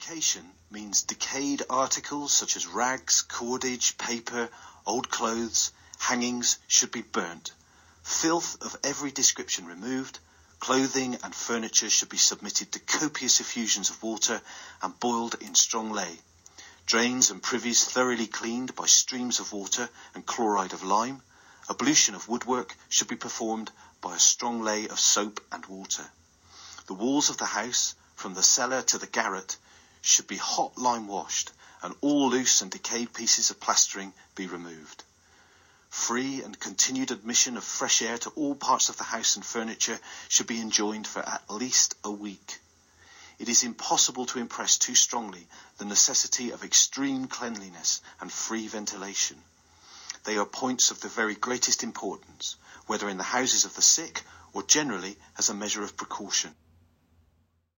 Purification means decayed articles such as rags, cordage, paper, old clothes, hangings should be burnt. Filth of every description removed. Clothing and furniture should be submitted to copious effusions of water and boiled in strong ley. Drains and privies thoroughly cleaned by streams of water and chloride of lime. Ablution of woodwork should be performed by a strong ley of soap and water. The walls of the house, from the cellar to the garret, should be hot lime washed, and all loose and decayed pieces of plastering be removed. Free and continued admission of fresh air to all parts of the house and furniture should be enjoined for at least a week. It is impossible to impress too strongly the necessity of extreme cleanliness and free ventilation. They are points of the very greatest importance, whether in the houses of the sick or generally as a measure of precaution.